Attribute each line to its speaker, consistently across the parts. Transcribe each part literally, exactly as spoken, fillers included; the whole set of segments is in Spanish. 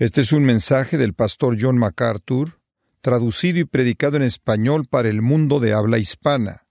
Speaker 1: Este es un mensaje del pastor John MacArthur, traducido y predicado en español para el mundo de habla hispana.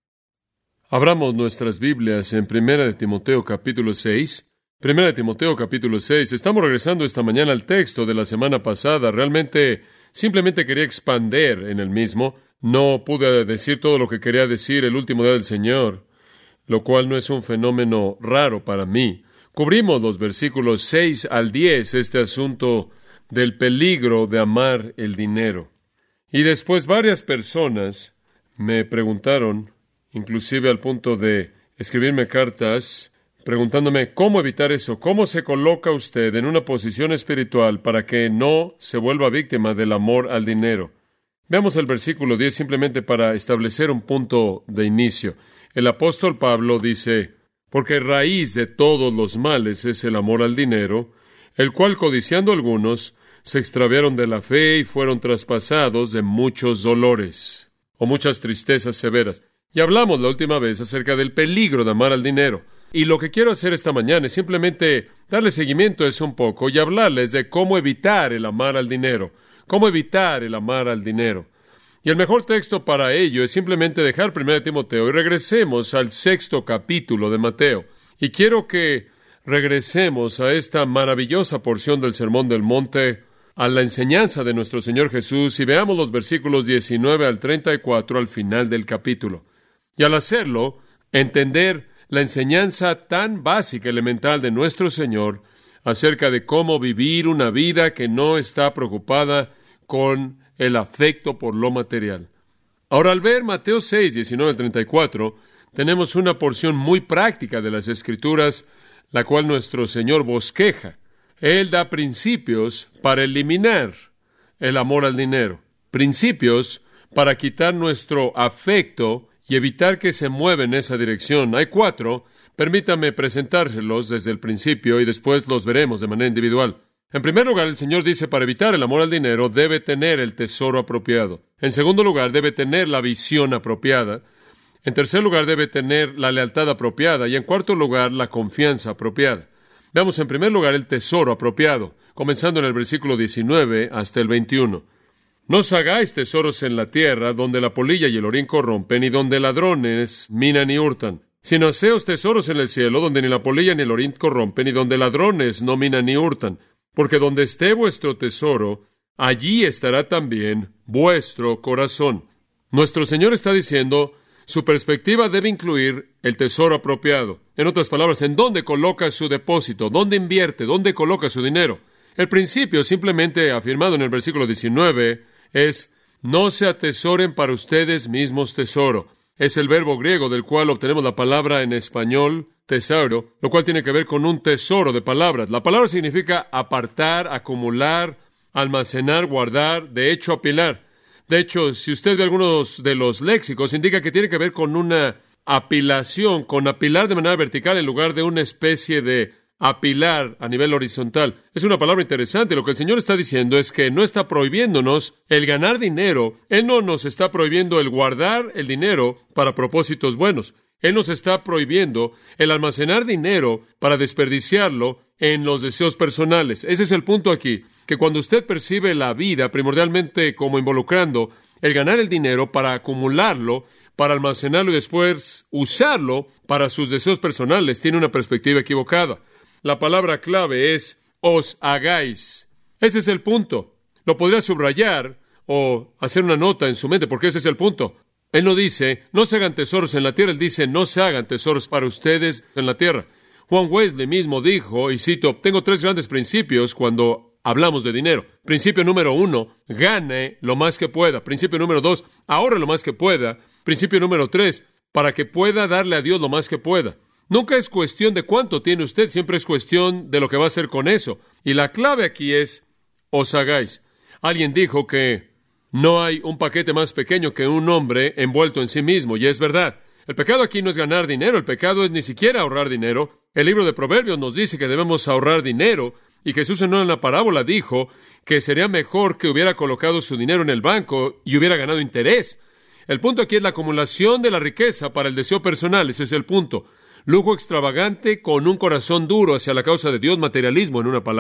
Speaker 2: Abramos nuestras Biblias en Primera de Timoteo capítulo seis. Primera de Timoteo capítulo seis. Estamos regresando esta mañana al texto de la semana pasada. Realmente, simplemente quería expander en el mismo. No pude decir todo lo que quería decir el último día del Señor, lo cual no es un fenómeno raro para mí. Cubrimos los versículos seis al diez, este asunto del peligro de amar el dinero. Y después varias personas me preguntaron, inclusive al punto de escribirme cartas, preguntándome cómo evitar eso, cómo se coloca usted en una posición espiritual para que no se vuelva víctima del amor al dinero. Veamos el versículo diez simplemente para establecer un punto de inicio. El apóstol Pablo dice: porque raíz de todos los males es el amor al dinero, el cual codiciando algunos se extraviaron de la fe y fueron traspasados de muchos dolores o muchas tristezas severas. Y hablamos la última vez acerca del peligro de amar al dinero. Y lo que quiero hacer esta mañana es simplemente darle seguimiento a eso un poco y hablarles de cómo evitar el amar al dinero. Cómo evitar el amar al dinero. Y el mejor texto para ello es simplemente dejar Primera de Timoteo y regresemos al sexto capítulo de Mateo. Y quiero que regresemos a esta maravillosa porción del Sermón del Monte, a la enseñanza de nuestro Señor Jesús, y veamos los versículos diecinueve al treinta y cuatro al final del capítulo. Y al hacerlo, entender la enseñanza tan básica, elemental de nuestro Señor acerca de cómo vivir una vida que no está preocupada con el afecto por lo material. Ahora, al ver Mateo seis, diecinueve al treinta y cuatro, tenemos una porción muy práctica de las Escrituras, la cual nuestro Señor bosqueja. Él da principios para eliminar el amor al dinero, principios para quitar nuestro afecto y evitar que se mueva en esa dirección. Hay cuatro, permítame presentárselos desde el principio y después los veremos de manera individual. En primer lugar, el Señor dice, para evitar el amor al dinero, debe tener el tesoro apropiado. En segundo lugar, debe tener la visión apropiada. En tercer lugar, debe tener la lealtad apropiada. Y en cuarto lugar, la confianza apropiada. Veamos en primer lugar el tesoro apropiado, comenzando en el versículo diecinueve hasta el veintiuno. No os hagáis tesoros en la tierra, donde la polilla y el orín corrompen, y donde ladrones minan y hurtan. Sino haceos tesoros en el cielo, donde ni la polilla ni el orín corrompen, y donde ladrones no minan ni hurtan. Porque donde esté vuestro tesoro, allí estará también vuestro corazón. Nuestro Señor está diciendo, su perspectiva debe incluir el tesoro apropiado. En otras palabras, ¿en dónde coloca su depósito? ¿Dónde invierte? ¿Dónde coloca su dinero? El principio, simplemente afirmado en el versículo diecinueve, es, no se atesoren para ustedes mismos tesoro. Es el verbo griego del cual obtenemos la palabra en español, tesauro, lo cual tiene que ver con un tesoro de palabras. La palabra significa apartar, acumular, almacenar, guardar, de hecho, apilar. De hecho, si usted ve algunos de los léxicos, indica que tiene que ver con una apilación, con apilar de manera vertical en lugar de una especie de apilar a nivel horizontal. Es una palabra interesante. Lo que el Señor está diciendo es que no está prohibiéndonos el ganar dinero. Él no nos está prohibiendo el guardar el dinero para propósitos buenos. Él nos está prohibiendo el almacenar dinero para desperdiciarlo en los deseos personales. Ese es el punto aquí, que cuando usted percibe la vida primordialmente como involucrando el ganar el dinero para acumularlo, para almacenarlo y después usarlo para sus deseos personales, tiene una perspectiva equivocada. La palabra clave es os hagáis. Ese es el punto. Lo podría subrayar o hacer una nota en su mente, porque ese es el punto. Él no dice, no se hagan tesoros en la tierra. Él dice, no se hagan tesoros para ustedes en la tierra. Juan Wesley mismo dijo, y cito, tengo tres grandes principios cuando hablamos de dinero. Principio número uno, gane lo más que pueda. Principio número dos, ahorre lo más que pueda. Principio número tres, para que pueda darle a Dios lo más que pueda. Nunca es cuestión de cuánto tiene usted, siempre es cuestión de lo que va a hacer con eso. Y la clave aquí es, os hagáis. Alguien dijo que no hay un paquete más pequeño que un hombre envuelto en sí mismo, y es verdad. El pecado aquí no es ganar dinero, el pecado es ni siquiera ahorrar dinero. El libro de Proverbios nos dice que debemos ahorrar dinero, y Jesús en una parábola dijo que sería mejor que hubiera colocado su dinero en el banco y hubiera ganado interés. El punto aquí es la acumulación de la riqueza para el deseo personal, ese es el punto. Lujo extravagante con un corazón duro hacia la causa de Dios, materialismo en una palabra,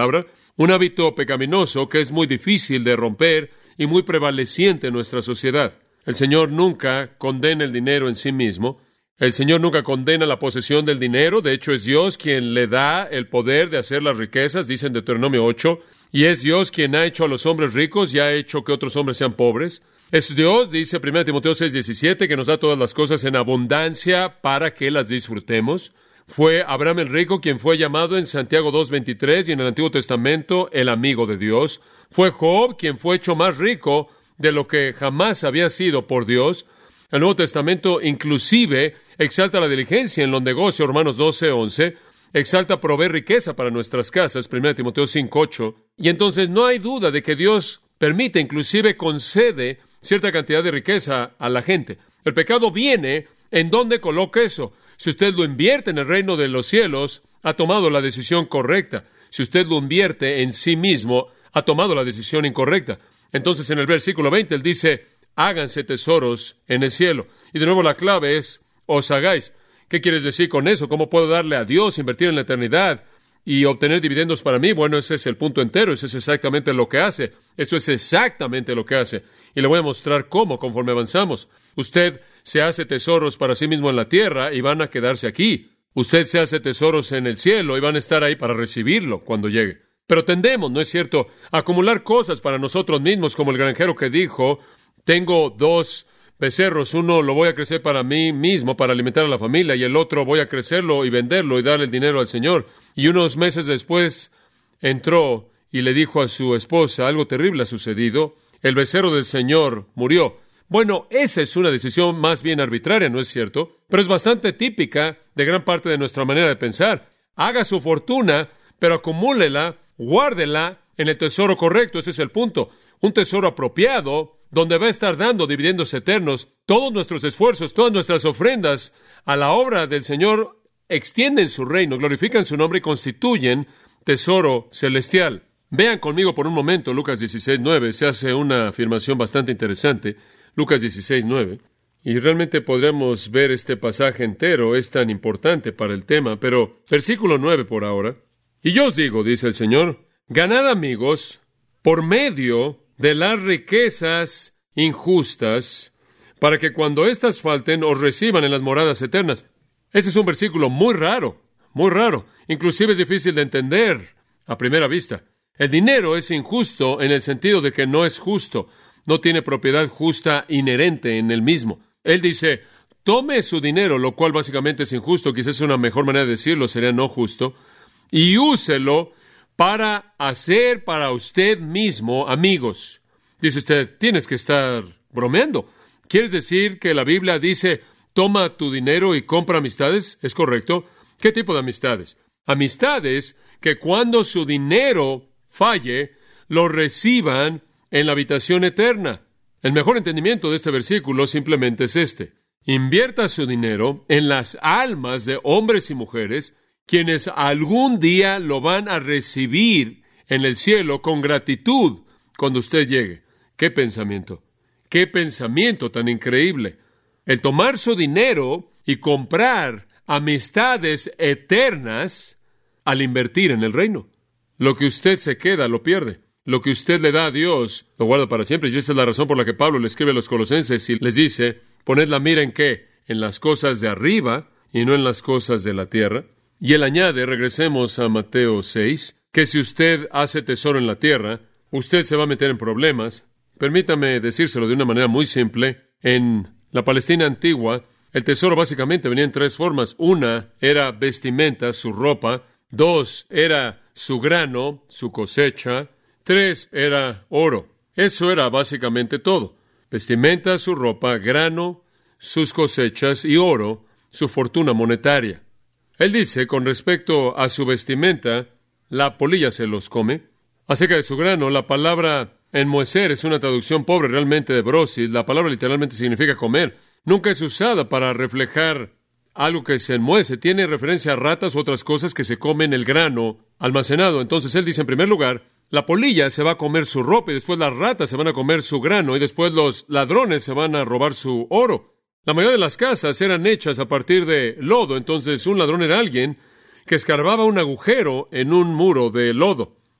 Speaker 2: un hábito pecaminoso que es muy difícil de romper y muy prevaleciente en nuestra sociedad. El Señor nunca condena el dinero en sí mismo. El Señor nunca condena la posesión del dinero. De hecho, es Dios quien le da el poder de hacer las riquezas, dice en Deuteronomio ocho. Y es Dios quien ha hecho a los hombres ricos y ha hecho que otros hombres sean pobres. Es Dios, dice primera Timoteo seis diecisiete, que nos da todas las cosas en abundancia para que las disfrutemos. Fue Abraham el rico quien fue llamado en Santiago dos veintitrés y en el Antiguo Testamento el amigo de Dios. Fue Job quien fue hecho más rico de lo que jamás había sido por Dios. El Nuevo Testamento inclusive exalta la diligencia en los negocios, Romanos doce once, exalta proveer riqueza para nuestras casas, primera Timoteo cinco ocho, y entonces no hay duda de que Dios permite, inclusive concede cierta cantidad de riqueza a la gente. El pecado viene en donde coloca eso. Si usted lo invierte en el reino de los cielos, ha tomado la decisión correcta. Si usted lo invierte en sí mismo, ha tomado la decisión incorrecta. Entonces, en el versículo veinte, él dice, háganse tesoros en el cielo. Y de nuevo la clave es, os hagáis. ¿Qué quieres decir con eso? ¿Cómo puedo darle a Dios, invertir en la eternidad y obtener dividendos para mí? Bueno, ese es el punto entero. Eso es exactamente lo que hace. Eso es exactamente lo que hace. Y le voy a mostrar cómo conforme avanzamos. Usted se hace tesoros para sí mismo en la tierra y van a quedarse aquí. Usted se hace tesoros en el cielo y van a estar ahí para recibirlo cuando llegue. Pero tendemos, ¿no es cierto?, a acumular cosas para nosotros mismos, como el granjero que dijo, tengo dos becerros, uno lo voy a crecer para mí mismo, para alimentar a la familia, y el otro voy a crecerlo y venderlo y darle el dinero al Señor. Y unos meses después entró y le dijo a su esposa, algo terrible ha sucedido, el becerro del Señor murió. Bueno, esa es una decisión más bien arbitraria, ¿no es cierto? Pero es bastante típica de gran parte de nuestra manera de pensar. Haga su fortuna, pero acumúlela, guárdela en el tesoro correcto, ese es el punto. Un tesoro apropiado, donde va a estar dando dividendos eternos. Todos nuestros esfuerzos, todas nuestras ofrendas a la obra del Señor extienden su reino, glorifican su nombre y constituyen tesoro celestial. Vean conmigo por un momento Lucas dieciséis nueve, se hace una afirmación bastante interesante. Lucas dieciséis nueve. Y realmente podríamos ver este pasaje entero, es tan importante para el tema, pero versículo nueve por ahora. Y yo os digo, dice el Señor, ganad amigos por medio de las riquezas injustas, para que cuando éstas falten os reciban en las moradas eternas. Ese es un versículo muy raro, muy raro. Inclusive es difícil de entender a primera vista. El dinero es injusto en el sentido de que no es justo. No tiene propiedad justa inherente en él mismo. Él dice, tome su dinero, lo cual básicamente es injusto, quizás una mejor manera de decirlo sería no justo, y úselo para hacer para usted mismo amigos. Dice usted, tienes que estar bromeando. ¿Quieres decir que la Biblia dice, toma tu dinero y compra amistades? ¿Es correcto? ¿Qué tipo de amistades? Amistades que cuando su dinero falle, lo reciban en la habitación eterna. El mejor entendimiento de este versículo simplemente es este. Invierta su dinero en las almas de hombres y mujeres, quienes algún día lo van a recibir en el cielo con gratitud cuando usted llegue. ¡Qué pensamiento! ¡Qué pensamiento tan increíble! El tomar su dinero y comprar amistades eternas al invertir en el reino. Lo que usted se queda, lo pierde. Lo que usted le da a Dios, lo guarda para siempre. Y esa es la razón por la que Pablo le escribe a los colosenses y les dice, poned la mira en qué, en las cosas de arriba y no en las cosas de la tierra. Y él añade, regresemos a Mateo seis, que si usted hace tesoro en la tierra, usted se va a meter en problemas. Permítame decírselo de una manera muy simple. En la Palestina antigua, el tesoro básicamente venía en tres formas. Una era vestimenta, su ropa. Dos, era su grano, su cosecha. Tres, era oro. Eso era básicamente todo. Vestimenta, su ropa, grano, sus cosechas y oro, su fortuna monetaria. Él dice, con respecto a su vestimenta, la polilla se los come. Acerca de su grano, la palabra enmohecer es una traducción pobre realmente de brosis. La palabra literalmente significa comer. Nunca es usada para reflejar algo que se enmuece. Tiene referencia a ratas u otras cosas que se comen el grano almacenado. Entonces él dice, en primer lugar, la polilla se va a comer su ropa y después las ratas se van a comer su grano y después los ladrones se van a robar su oro. La mayoría de las casas eran hechas a partir de lodo, entonces un ladrón era alguien que escarbaba un agujero en un muro de lodo.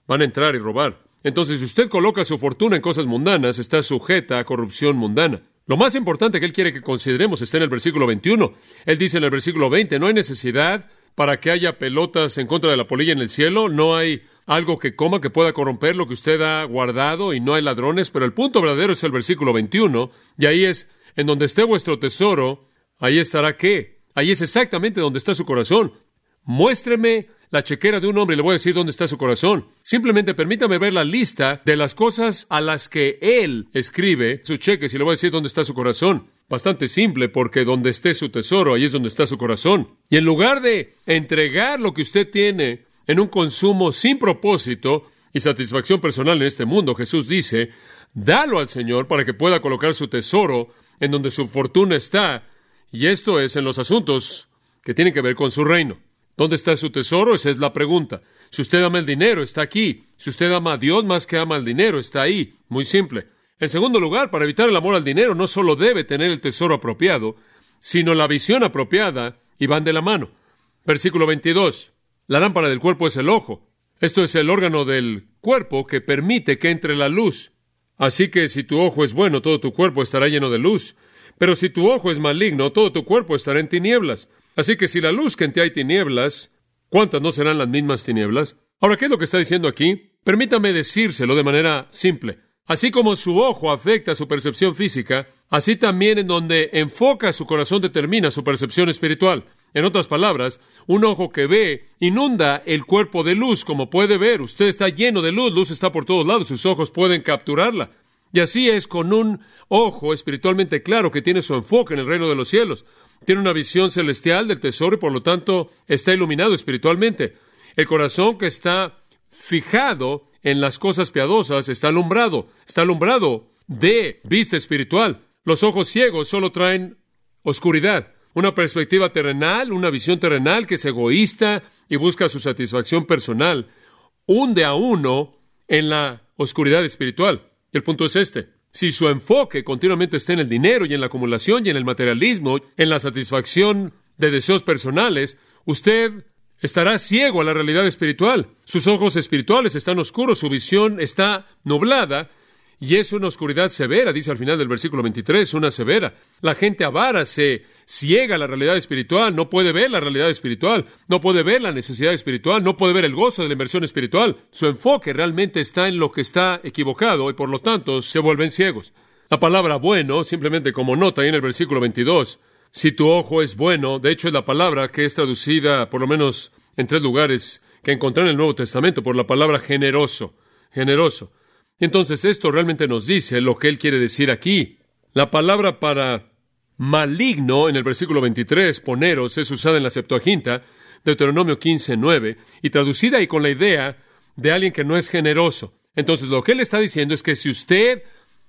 Speaker 2: van a entrar y robar. Entonces, si usted coloca su fortuna en cosas mundanas, está sujeta a corrupción mundana. Lo más importante que Él quiere que consideremos está en el versículo veintiuno. Él dice en el versículo veinte, no hay necesidad para que haya pelotas en contra de la polilla en el cielo, no hay algo que coma que pueda corromper lo que usted ha guardado y no hay ladrones, pero el punto verdadero es el versículo veintiuno, y ahí es, en donde esté vuestro tesoro, ahí estará ¿qué? Ahí es exactamente donde está su corazón. Muéstreme la chequera de un hombre y le voy a decir dónde está su corazón. Simplemente permítame ver la lista de las cosas a las que él escribe sus cheques y le voy a decir dónde está su corazón. Bastante simple, porque donde esté su tesoro, ahí es donde está su corazón. Y en lugar de entregar lo que usted tiene en un consumo sin propósito y satisfacción personal en este mundo, Jesús dice, dalo al Señor para que pueda colocar su tesoro en donde su fortuna está. Y esto es en los asuntos que tienen que ver con su reino. ¿Dónde está su tesoro? Esa es la pregunta. Si usted ama el dinero, está aquí. Si usted ama a Dios más que ama el dinero, está ahí. Muy simple. En segundo lugar, para evitar el amor al dinero, no solo debe tener el tesoro apropiado, sino la visión apropiada, y van de la mano. Versículo veintidós. La lámpara del cuerpo es el ojo. Esto es el órgano del cuerpo que permite que entre la luz. Así que si tu ojo es bueno, todo tu cuerpo estará lleno de luz. Pero si tu ojo es maligno, todo tu cuerpo estará en tinieblas. Así que si la luz que en ti hay tinieblas, ¿cuántas no serán las mismas tinieblas? Ahora, ¿qué es lo que está diciendo aquí? Permítame decírselo de manera simple. Así como su ojo afecta su percepción física, así también en donde enfoca su corazón determina su percepción espiritual. En otras palabras, un ojo que ve inunda el cuerpo de luz, como puede ver. Usted está lleno de luz, luz está por todos lados, sus ojos pueden capturarla. Y así es con un ojo espiritualmente claro que tiene su enfoque en el reino de los cielos. Tiene una visión celestial del tesoro y por lo tanto está iluminado espiritualmente. El corazón que está fijado en las cosas piadosas está alumbrado, está alumbrado de vista espiritual. Los ojos ciegos solo traen oscuridad, una perspectiva terrenal, una visión terrenal que es egoísta y busca su satisfacción personal. Hunde a uno en la oscuridad espiritual. Y el punto es este. Si su enfoque continuamente está en el dinero y en la acumulación y en el materialismo, en la satisfacción de deseos personales, usted estará ciego a la realidad espiritual. Sus ojos espirituales están oscuros, su visión está nublada, y es una oscuridad severa, dice al final del versículo veintitrés, una severa. La gente avara se ciega a la realidad espiritual, no puede ver la realidad espiritual, no puede ver la necesidad espiritual, no puede ver el gozo de la inversión espiritual. Su enfoque realmente está en lo que está equivocado y por lo tanto se vuelven ciegos. La palabra bueno, simplemente como nota ahí en el versículo veintidós, si tu ojo es bueno, de hecho es la palabra que es traducida por lo menos en tres lugares que encontré en el Nuevo Testamento por la palabra generoso, generoso. Y entonces esto realmente nos dice lo que él quiere decir aquí. La palabra para maligno en el versículo veintitrés, poneros, es usada en la Septuaginta, Deuteronomio quince nueve, y traducida ahí con la idea de alguien que no es generoso. Entonces lo que él está diciendo es que si usted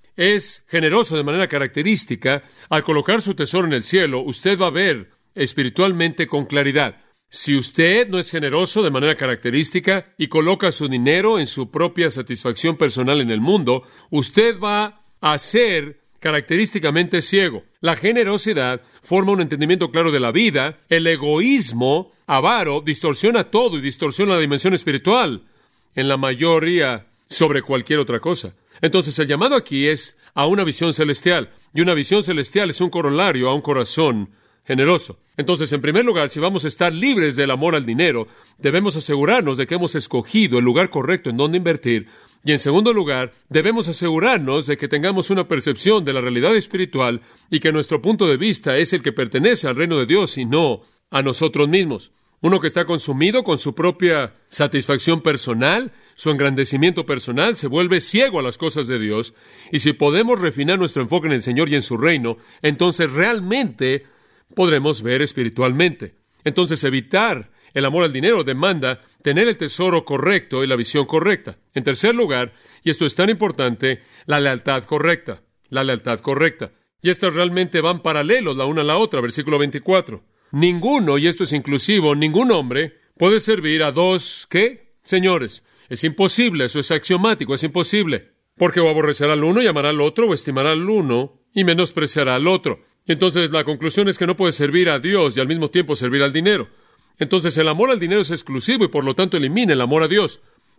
Speaker 2: es generoso de manera característica, al colocar su tesoro en el cielo, usted va a ver espiritualmente con claridad. Si usted no es generoso de manera característica y coloca su dinero en su propia satisfacción personal en el mundo, usted va a ser característicamente ciego. La generosidad forma un entendimiento claro de la vida. El egoísmo avaro distorsiona todo y distorsiona la dimensión espiritual en la mayoría sobre cualquier otra cosa. Entonces el llamado aquí es a una visión celestial, y una visión celestial es un corolario a un corazón generoso. Entonces, en primer lugar, si vamos a estar libres del amor al dinero, debemos asegurarnos de que hemos escogido el lugar correcto en donde invertir. Y en segundo lugar, debemos asegurarnos de que tengamos una percepción de la realidad espiritual y que nuestro punto de vista es el que pertenece al reino de Dios y no a nosotros mismos. Uno que está consumido con su propia satisfacción personal, su engrandecimiento personal, se vuelve ciego a las cosas de Dios. Y si podemos refinar nuestro enfoque en el Señor y en su reino, entonces realmente podremos ver espiritualmente. Entonces, evitar el amor al dinero demanda tener el tesoro correcto y la visión correcta. En tercer lugar, y esto es tan importante, la lealtad correcta. La lealtad correcta. Y estas realmente van paralelos la una a la otra. Versículo veinticuatro. Ninguno, y esto es inclusivo, ningún hombre puede servir a dos, ¿qué? Señores. Es imposible, eso es axiomático, es imposible. Porque o aborrecerá al uno y amará al otro, o estimará al uno y menospreciará al otro. Y entonces la conclusión es que no puede servir a Dios y al mismo tiempo servir al dinero. Entonces el amor al dinero es exclusivo y por lo tanto elimina el amor a Dios.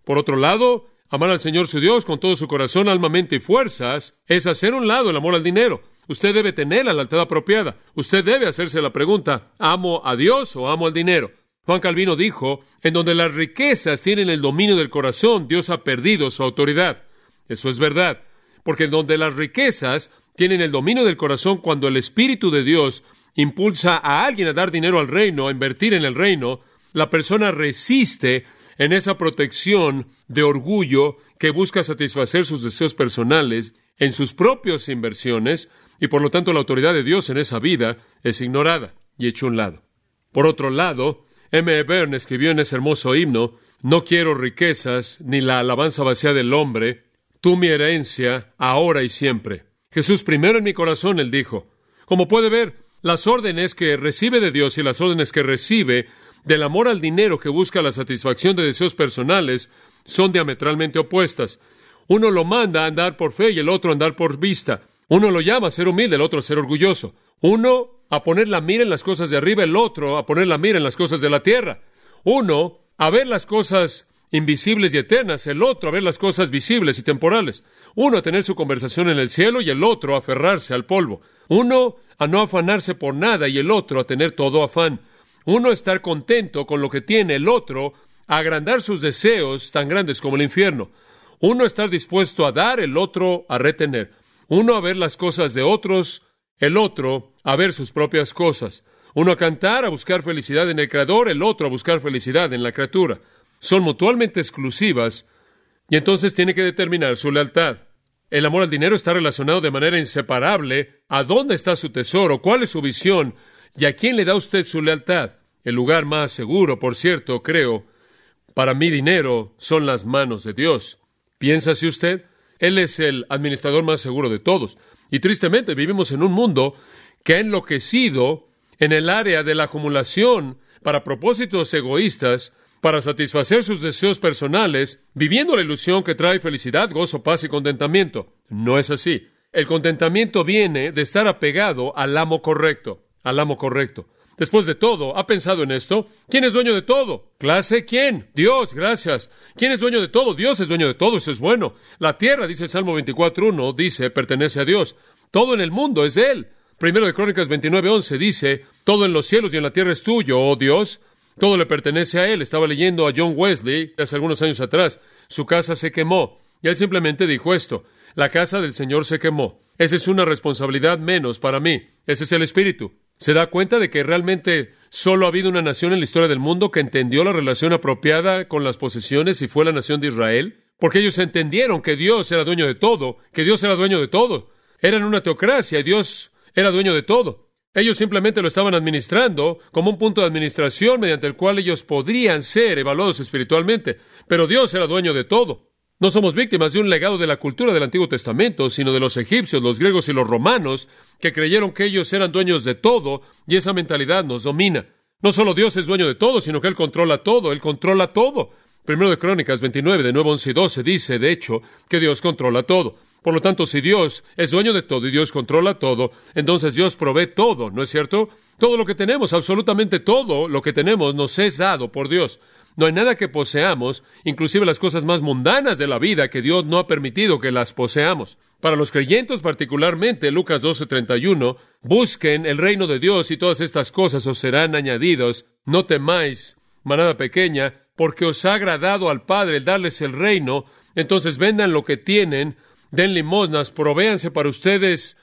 Speaker 2: Por otro lado, amar al Señor su Dios con todo su corazón, alma, mente y fuerzas es hacer a un lado el amor al dinero. Usted debe tener la lealtad apropiada. Usted debe hacerse la pregunta, ¿amo a Dios o amo al dinero? Juan Calvino dijo, en donde las riquezas tienen el dominio del corazón, Dios ha perdido su autoridad. Eso es verdad, porque en donde las riquezas tienen el dominio del corazón, cuando el Espíritu de Dios impulsa a alguien a dar dinero al reino, a invertir en el reino, la persona resiste en esa protección de orgullo que busca satisfacer sus deseos personales en sus propias inversiones, y por lo tanto la autoridad de Dios en esa vida es ignorada y hecha a un lado. Por otro lado, M E Byrne escribió en ese hermoso himno, no quiero riquezas ni la alabanza vacía del hombre, tú mi herencia, ahora y siempre. Jesús primero en mi corazón, él dijo. Como puede ver, las órdenes que recibe de Dios y las órdenes que recibe del amor al dinero que busca la satisfacción de deseos personales son diametralmente opuestas. Uno lo manda a andar por fe y el otro a andar por vista. Uno lo llama a ser humilde, el otro a ser orgulloso. Uno a poner la mira en las cosas de arriba, el otro a poner la mira en las cosas de la tierra. Uno a ver las cosas invisibles y eternas, el otro a ver las cosas visibles y temporales. Uno a tener su conversación en el cielo y el otro a aferrarse al polvo. Uno a no afanarse por nada y el otro a tener todo afán. Uno a estar contento con lo que tiene, el otro a agrandar sus deseos tan grandes como el infierno. Uno a estar dispuesto a dar, el otro a retener. Uno a ver las cosas de otros, el otro a ver sus propias cosas. Uno a cantar, a buscar felicidad en el Creador, el otro a buscar felicidad en la criatura. Son mutuamente exclusivas y entonces tiene que determinar su lealtad. El amor al dinero está relacionado de manera inseparable a dónde está su tesoro, cuál es su visión y a quién le da usted su lealtad. El lugar más seguro, por cierto, creo, para mi dinero son las manos de Dios. ¿Piénsase usted? Él es el administrador más seguro de todos. Y tristemente vivimos en un mundo que ha enloquecido en el área de la acumulación para propósitos egoístas, para satisfacer sus deseos personales, viviendo la ilusión que trae felicidad, gozo, paz y contentamiento. No es así. El contentamiento viene de estar apegado al amo correcto, al amo correcto. Después de todo, ¿ha pensado en esto? ¿Quién es dueño de todo? ¿Clase? ¿Quién? Dios, gracias. ¿Quién es dueño de todo? Dios es dueño de todo, eso es bueno. La tierra, dice el Salmo veinticuatro uno, dice, pertenece a Dios. Todo en el mundo es de Él. Primero de Crónicas veintinueve once dice, todo en los cielos y en la tierra es tuyo, oh Dios. Todo le pertenece a Él. Estaba leyendo a John Wesley hace algunos años atrás. Su casa se quemó. Y él simplemente dijo esto. La casa del Señor se quemó. Esa es una responsabilidad menos para mí. Ese es el espíritu. ¿Se da cuenta de que realmente solo ha habido una nación en la historia del mundo que entendió la relación apropiada con las posesiones y fue la nación de Israel? Porque ellos entendieron que Dios era dueño de todo, que Dios era dueño de todo. Eran una teocracia y Dios era dueño de todo. Ellos simplemente lo estaban administrando como un punto de administración mediante el cual ellos podrían ser evaluados espiritualmente. Pero Dios era dueño de todo. No somos víctimas de un legado de la cultura del Antiguo Testamento, sino de los egipcios, los griegos y los romanos, que creyeron que ellos eran dueños de todo, y esa mentalidad nos domina. No solo Dios es dueño de todo, sino que Él controla todo, Él controla todo. Primero de Crónicas veintinueve, de nuevo once y doce, dice, de hecho, que Dios controla todo. Por lo tanto, si Dios es dueño de todo y Dios controla todo, entonces Dios provee todo, ¿no es cierto? Todo lo que tenemos, absolutamente todo lo que tenemos, nos es dado por Dios. No hay nada que poseamos, inclusive las cosas más mundanas de la vida, que Dios no ha permitido que las poseamos. Para los creyentes particularmente, Lucas doce treinta y uno, busquen el reino de Dios y todas estas cosas os serán añadidos. No temáis, manada pequeña, porque os ha agradado al Padre el darles el reino. Entonces vendan lo que tienen, den limosnas, provéanse para ustedes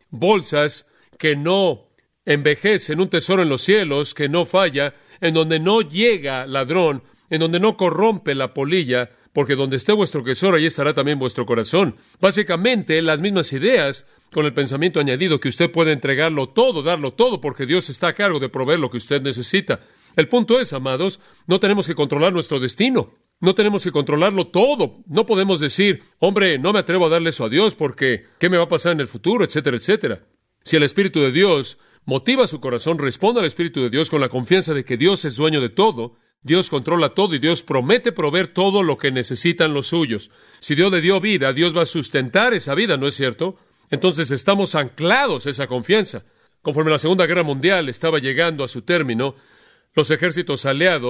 Speaker 2: bolsas que no envejecen, un tesoro en los cielos que no falla, en donde no llega ladrón, en donde no corrompe la polilla, porque donde esté vuestro tesoro, ahí estará también vuestro corazón. Básicamente, las mismas ideas, con el pensamiento añadido que usted puede entregarlo todo, darlo todo, porque Dios está a cargo de proveer lo que usted necesita. El punto es, amados, no tenemos que controlar nuestro destino. No tenemos que controlarlo todo. No podemos decir, hombre, no me atrevo a darle eso a Dios porque ¿qué me va a pasar en el futuro?, etcétera, etcétera. Si el Espíritu de Dios motiva su corazón, responda al Espíritu de Dios con la confianza de que Dios es dueño de todo, Dios controla todo y Dios promete proveer todo lo que necesitan los suyos. Si Dios le dio vida, Dios va a sustentar esa vida, ¿no es cierto? Entonces estamos anclados a esa confianza. Conforme la Segunda Guerra Mundial estaba llegando a su término, los ejércitos aliados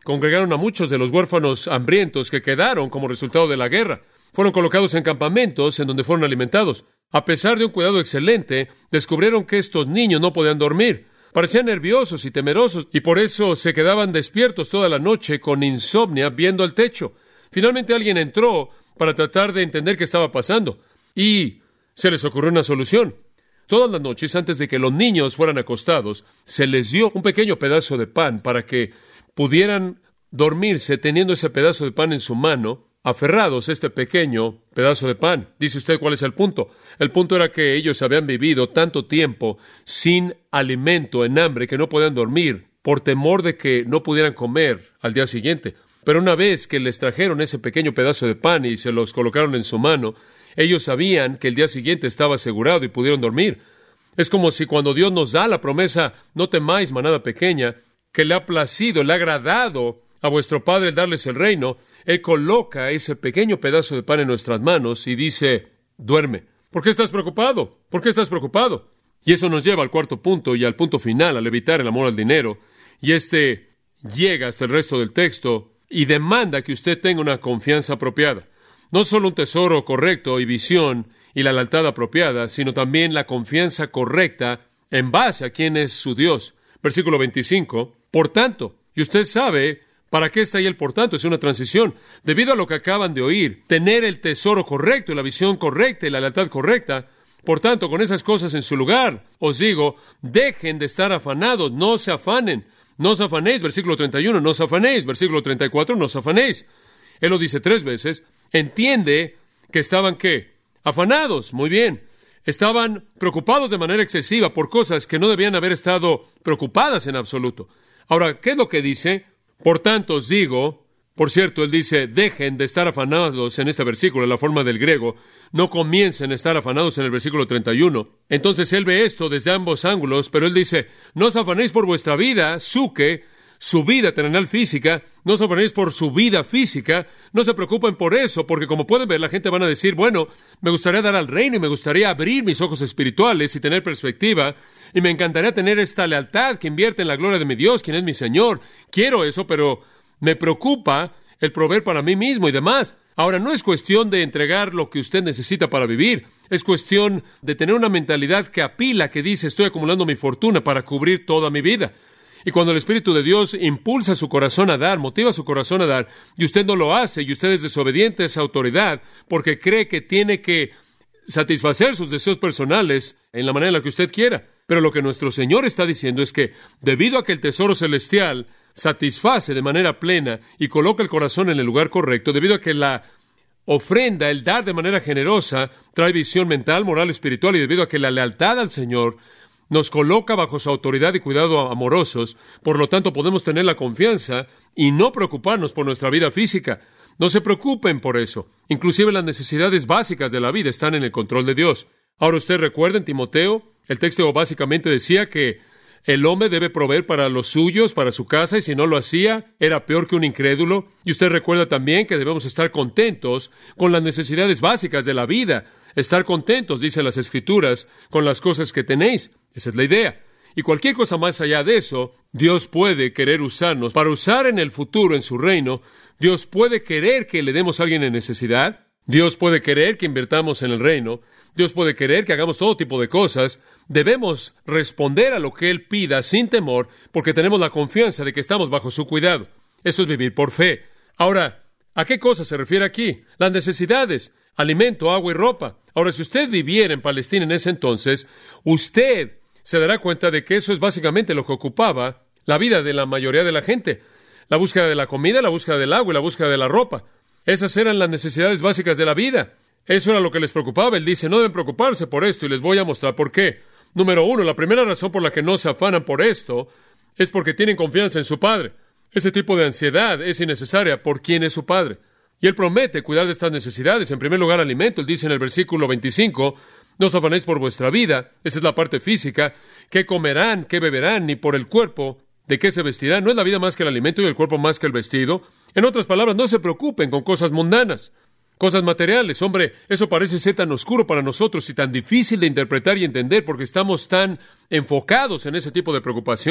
Speaker 2: congregaron a muchos de los huérfanos hambrientos que quedaron como resultado de la guerra. Fueron colocados en campamentos en donde fueron alimentados. A pesar de un cuidado excelente, descubrieron que estos niños no podían dormir. Parecían nerviosos y temerosos, y por eso se quedaban despiertos toda la noche con insomnia viendo al techo. Finalmente alguien entró para tratar de entender qué estaba pasando, y se les ocurrió una solución. Todas las noches, antes de que los niños fueran acostados, se les dio un pequeño pedazo de pan para que pudieran dormirse teniendo ese pedazo de pan en su mano, aferrados a este pequeño pedazo de pan. Dice usted, ¿cuál es el punto? El punto era que ellos habían vivido tanto tiempo sin alimento, en hambre, que no podían dormir por temor de que no pudieran comer al día siguiente. Pero una vez que les trajeron ese pequeño pedazo de pan y se los colocaron en su mano, ellos sabían que el día siguiente estaba asegurado y pudieron dormir. Es como si cuando Dios nos da la promesa, no temáis, manada pequeña, que le ha placido, le ha agradado a vuestro Padre el darles el reino, Él coloca ese pequeño pedazo de pan en nuestras manos y dice, duerme. ¿Por qué estás preocupado? ¿Por qué estás preocupado? Y eso nos lleva al cuarto punto y al punto final, al evitar el amor al dinero. Y este llega hasta el resto del texto y demanda que usted tenga una confianza apropiada. No solo un tesoro correcto y visión y la lealtad apropiada, sino también la confianza correcta en base a quién es su Dios. Versículo veinticinco. Por tanto, y usted sabe para qué está ahí el por tanto, es una transición. Debido a lo que acaban de oír, tener el tesoro correcto y la visión correcta y la lealtad correcta, por tanto, con esas cosas en su lugar, os digo, dejen de estar afanados, no se afanen, no os afanéis, versículo treinta y uno, no os afanéis, versículo treinta y cuatro, no os afanéis. Él lo dice tres veces. Entiende que estaban, ¿qué? Afanados, muy bien. Estaban preocupados de manera excesiva por cosas que no debían haber estado preocupadas en absoluto. Ahora, ¿qué es lo que dice? Por tanto, os digo, por cierto, él dice, dejen de estar afanados en este versículo, en la forma del griego, no comiencen a estar afanados en el versículo treinta y uno. Entonces, él ve esto desde ambos ángulos, pero él dice, no os afanéis por vuestra vida, suque, su vida terrenal física, no os afanéis por su vida física, no se preocupen por eso, porque como pueden ver, la gente van a decir, bueno, me gustaría dar al reino y me gustaría abrir mis ojos espirituales y tener perspectiva, y me encantaría tener esta lealtad que invierte en la gloria de mi Dios, quien es mi Señor. Quiero eso, pero me preocupa el proveer para mí mismo y demás. Ahora, no es cuestión de entregar lo que usted necesita para vivir, es cuestión de tener una mentalidad que apila, que dice, estoy acumulando mi fortuna para cubrir toda mi vida. Y cuando el Espíritu de Dios impulsa su corazón a dar, motiva su corazón a dar, y usted no lo hace, y usted es desobediente a esa autoridad, porque cree que tiene que satisfacer sus deseos personales en la manera en la que usted quiera. Pero lo que nuestro Señor está diciendo es que, debido a que el tesoro celestial satisface de manera plena y coloca el corazón en el lugar correcto, debido a que la ofrenda, el dar de manera generosa, trae visión mental, moral, espiritual, y debido a que la lealtad al Señor nos coloca bajo su autoridad y cuidado amorosos, por lo tanto podemos tener la confianza y no preocuparnos por nuestra vida física. No se preocupen por eso. Inclusive las necesidades básicas de la vida están en el control de Dios. Ahora usted recuerda en Timoteo, el texto básicamente decía que el hombre debe proveer para los suyos, para su casa, y si no lo hacía, era peor que un incrédulo. Y usted recuerda también que debemos estar contentos con las necesidades básicas de la vida. Estar contentos, dicen las Escrituras, con las cosas que tenéis. Esa es la idea. Y cualquier cosa más allá de eso, Dios puede querer usarnos para usar en el futuro, en su reino. Dios puede querer que le demos a alguien en necesidad. Dios puede querer que invirtamos en el reino. Dios puede querer que hagamos todo tipo de cosas. Debemos responder a lo que Él pida sin temor, porque tenemos la confianza de que estamos bajo su cuidado. Eso es vivir por fe. Ahora, ¿a qué cosa se refiere aquí? Las necesidades, alimento, agua y ropa. Ahora, si usted viviera en Palestina en ese entonces, usted se dará cuenta de que eso es básicamente lo que ocupaba la vida de la mayoría de la gente. La búsqueda de la comida, la búsqueda del agua y la búsqueda de la ropa. Esas eran las necesidades básicas de la vida. Eso era lo que les preocupaba. Él dice, no deben preocuparse por esto, y les voy a mostrar por qué. Número uno, la primera razón por la que no se afanan por esto es porque tienen confianza en su Padre. Ese tipo de ansiedad es innecesaria por quién es su Padre. Y Él promete cuidar de estas necesidades. En primer lugar, alimento. Él dice en el versículo veinticinco, no os afanéis por vuestra vida. Esa es la parte física. ¿Qué comerán? ¿Qué beberán? Ni por el cuerpo. ¿De qué se vestirán? ¿No es la vida más que el alimento y el cuerpo más que el vestido? En otras palabras, no se preocupen con cosas mundanas, cosas materiales. Hombre, eso parece ser tan oscuro para nosotros y tan difícil de interpretar y entender porque estamos tan enfocados en ese tipo de preocupación.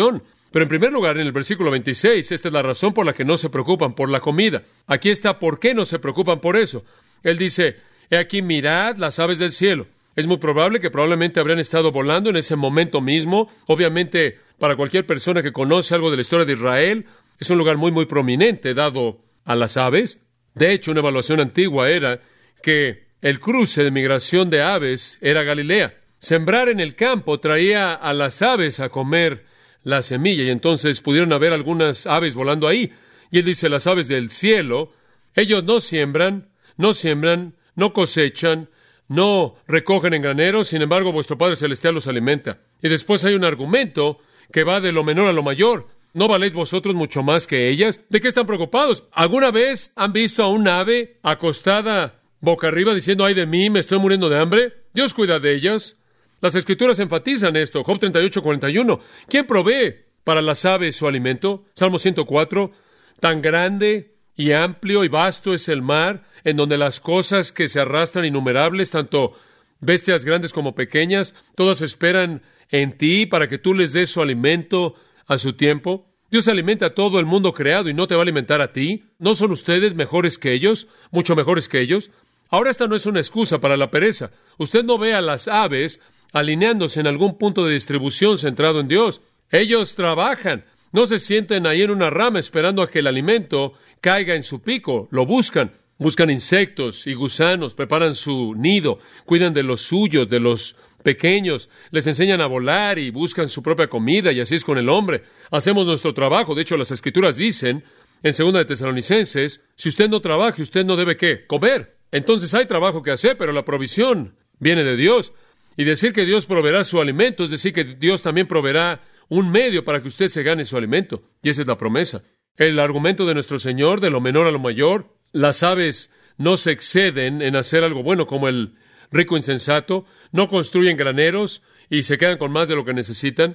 Speaker 2: Pero en primer lugar, en el versículo veintiséis, esta es la razón por la que no se preocupan por la comida. Aquí está por qué no se preocupan por eso. Él dice, he aquí, mirad las aves del cielo. Es muy probable que probablemente habrían estado volando en ese momento mismo. Obviamente, para cualquier persona que conoce algo de la historia de Israel, es un lugar muy, muy prominente dado a las aves. De hecho, una evaluación antigua era que el cruce de migración de aves era Galilea. Sembrar en el campo traía a las aves a comer la semilla, y entonces pudieron haber algunas aves volando ahí. Y él dice, las aves del cielo, ellos no siembran, no siembran, no cosechan, no recogen en graneros, sin embargo, vuestro Padre Celestial los alimenta. Y después hay un argumento que va de lo menor a lo mayor. ¿No valéis vosotros mucho más que ellas? ¿De qué están preocupados? ¿Alguna vez han visto a un ave acostada boca arriba diciendo, ay de mí, me estoy muriendo de hambre? Dios cuida de ellas. Las Escrituras enfatizan esto. Job treinta y ocho, cuarenta y uno. ¿Quién provee para las aves su alimento? Salmo ciento cuatro. Tan grande y amplio y vasto es el mar, en donde las cosas que se arrastran innumerables, tanto bestias grandes como pequeñas, todas esperan en ti para que tú les des su alimento a su tiempo. Dios alimenta a todo el mundo creado y no te va a alimentar a ti. ¿No son ustedes mejores que ellos? Mucho mejores que ellos. Ahora, esta no es una excusa para la pereza. Usted no ve a las aves alineándose en algún punto de distribución centrado en Dios. Ellos trabajan. No se sienten ahí en una rama esperando a que el alimento caiga en su pico. Lo buscan. Buscan insectos y gusanos, preparan su nido, cuidan de los suyos, de los pequeños, les enseñan a volar y buscan su propia comida, y así es con el hombre. Hacemos nuestro trabajo. De hecho, las Escrituras dicen, en segunda de Tesalonicenses, si usted no trabaja, usted no debe, ¿qué? Comer. Entonces hay trabajo que hacer, pero la provisión viene de Dios. Y decir que Dios proveerá su alimento es decir que Dios también proveerá un medio para que usted se gane su alimento. Y esa es la promesa. El argumento de nuestro Señor, de lo menor a lo mayor, las aves no se exceden en hacer algo bueno como el rico insensato, no construyen graneros y se quedan con más de lo que necesitan,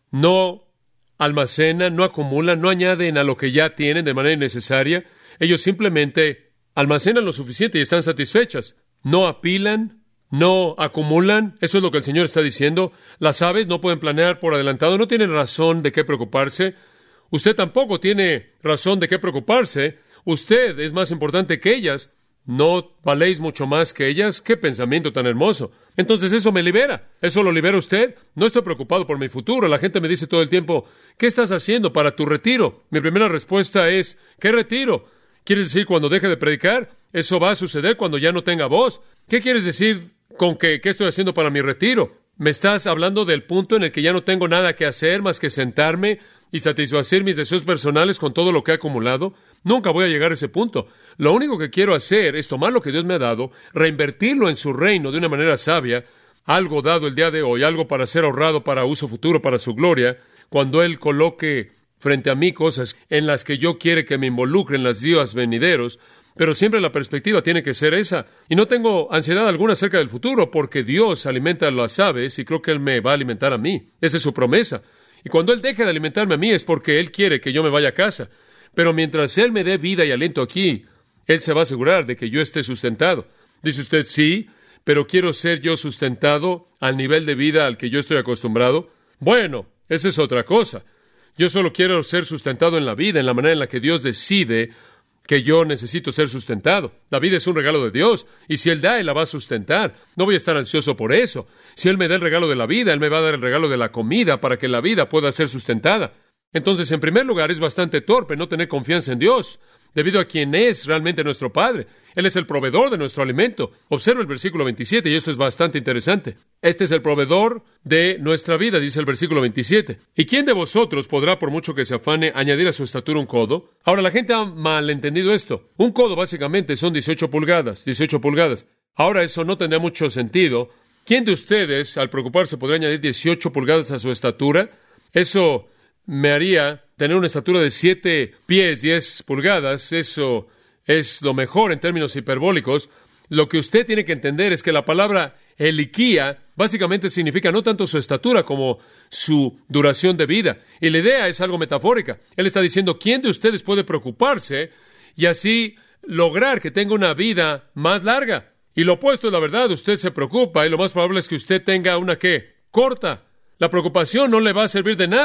Speaker 2: no almacenan, no acumulan, no añaden a lo que ya tienen de manera innecesaria. Ellos simplemente almacenan lo suficiente y están satisfechas. No apilan, no acumulan. Eso es lo que el Señor está diciendo. Las aves no pueden planear por adelantado, no tienen razón de qué preocuparse. Usted tampoco tiene razón de qué preocuparse. Usted es más importante que ellas. ¿No valéis mucho más que ellas? ¡Qué pensamiento tan hermoso! Entonces eso me libera. ¿Eso lo libera usted? No estoy preocupado por mi futuro. La gente me dice todo el tiempo, ¿qué estás haciendo para tu retiro? Mi primera respuesta es, ¿qué retiro? ¿Quieres decir cuando deje de predicar? Eso va a suceder cuando ya no tenga voz. ¿Qué quieres decir con que qué estoy haciendo para mi retiro? ¿Me estás hablando del punto en el que ya no tengo nada que hacer más que sentarme y satisfacer mis deseos personales con todo lo que he acumulado? Nunca voy a llegar a ese punto. Lo único que quiero hacer es tomar lo que Dios me ha dado, reinvertirlo en su reino de una manera sabia, algo dado el día de hoy, algo para ser ahorrado para uso futuro, para su gloria, cuando Él coloque frente a mí cosas en las que yo quiere que me involucre en los días venideros, pero siempre la perspectiva tiene que ser esa. Y no tengo ansiedad alguna acerca del futuro, porque Dios alimenta a las aves y creo que Él me va a alimentar a mí. Esa es su promesa. Y cuando Él deje de alimentarme a mí es porque Él quiere que yo me vaya a casa. Pero mientras Él me dé vida y aliento aquí, Él se va a asegurar de que yo esté sustentado. Dice usted, sí, pero quiero ser yo sustentado al nivel de vida al que yo estoy acostumbrado. Bueno, esa es otra cosa. Yo solo quiero ser sustentado en la vida, en la manera en la que Dios decide que yo necesito ser sustentado. La vida es un regalo de Dios, y si Él da, Él la va a sustentar. No voy a estar ansioso por eso. Si Él me da el regalo de la vida, Él me va a dar el regalo de la comida para que la vida pueda ser sustentada. Entonces, en primer lugar, es bastante torpe no tener confianza en Dios, debido a quien es realmente nuestro Padre. Él es el proveedor de nuestro alimento. Observa el versículo veintisiete, y esto es bastante interesante. Este es el proveedor de nuestra vida, dice el versículo veintisiete. ¿Y quién de vosotros podrá, por mucho que se afane, añadir a su estatura un codo? Ahora, la gente ha malentendido esto. Un codo, básicamente, son dieciocho pulgadas. dieciocho pulgadas. Ahora, eso no tendría mucho sentido. ¿Quién de ustedes, al preocuparse, podría añadir dieciocho pulgadas a su estatura? Eso me haría tener una estatura de siete pies, diez pulgadas. Eso es lo mejor en términos hiperbólicos. Lo que usted tiene que entender es que la palabra eliquía básicamente significa no tanto su estatura como su duración de vida. Y la idea es algo metafórica. Él está diciendo, ¿quién de ustedes puede preocuparse y así lograr que tenga una vida más larga? Y lo opuesto es la verdad. Usted se preocupa y lo más probable es que usted tenga una, ¿qué? Corta. La preocupación no le va a servir de nada.